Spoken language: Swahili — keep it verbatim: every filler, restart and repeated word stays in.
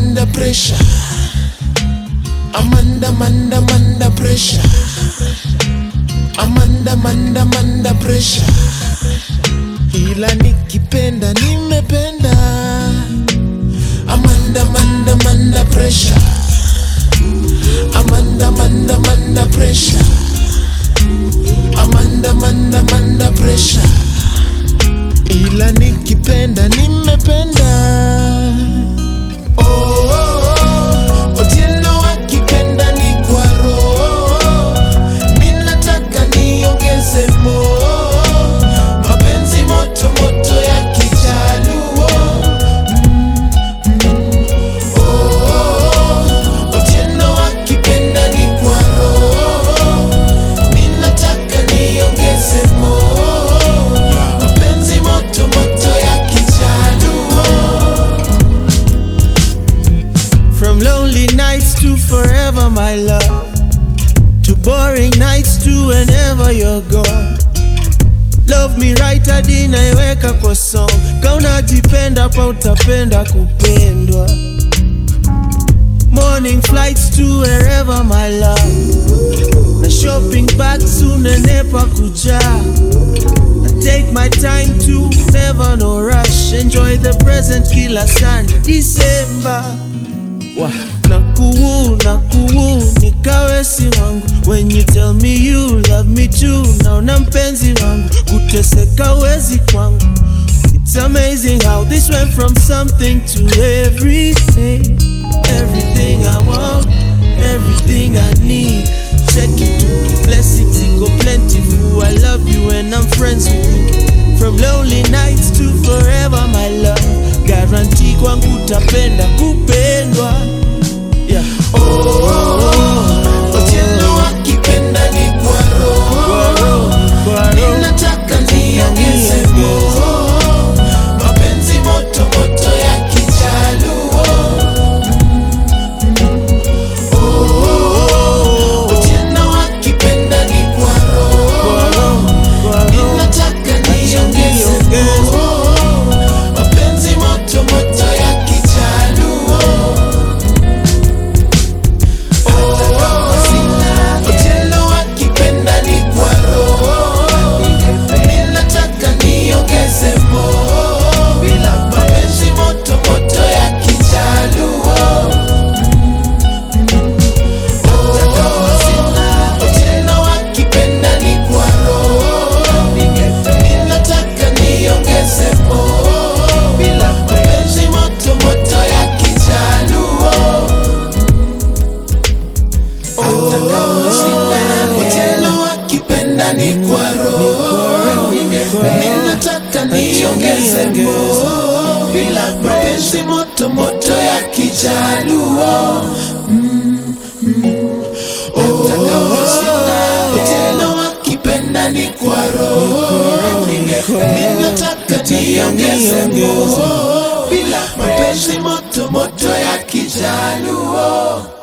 under pressure. I'm under, under, under pressure. I'm under, under, under pressure. Ila nikipenda nimependa. I'm under, under, under pressure. I'm under, under, under pressure. I'm under, under, under pressure. Ila nikipenda nimependa. Oh, oh, oh. Otieno akipenda ni kwa roho. Ninataka niongeze mo. Mapenzi moto moto ya kijaluo. mm, mm. Oh, oh, oh. Otieno akipenda ni kwa roho. Ninataka niongeze mo. Mapenzi moto moto ya kijaluo. From lonely nights to forever, my love, to boring nights to whenever you're gone. Love me right hadi naiweka kwa song. Kauna jipenda pa utapenda kupendwa. Morning flights to wherever, my love, na shopping back soon nenepa kuja. I take my time to never no rush. Enjoy the present kila sana December. Wow. Nakuwu, nakuwu, nikawe si wangu. When you tell me you love me too, naona mpenzi wangu kuteseka wezi kwangu. It's amazing how this went from something to everything. Everything I want, everything I need. Check it to blessings, it go plentiful. I love you and I'm friends with you. From lonely nights to forever, my love. Guarantee kwangu utapenda kupendwa. Yeah. Oh, oh, oh. Otieno akipenda ni kwa roho. Ninataka niongeze mo. Mapenzi moto moto ya kijaluo. mm, mm. Oh, oh, oh. Otieno akipenda ni kwa roho. Ninataka niongeze mo. Mapenzi moto moto ya kijaluo. Otieno akipenda ni kwa roho. Ninataka niongeze mo. Mapenzi moto moto ya kijaluo. Otieno akipenda ni kwa roho. Ninataka niongeze mo. Mapenzi moto moto ya kijaluo. Otieno akipenda ni kwa roho. Ninataka niongeze mo. Mapenzi moto moto ya kijaluo. mm, mm. Otieno akipenda ni kwa roho. Ninataka niongeze mo. Mapenzi moto moto ya kijaluo.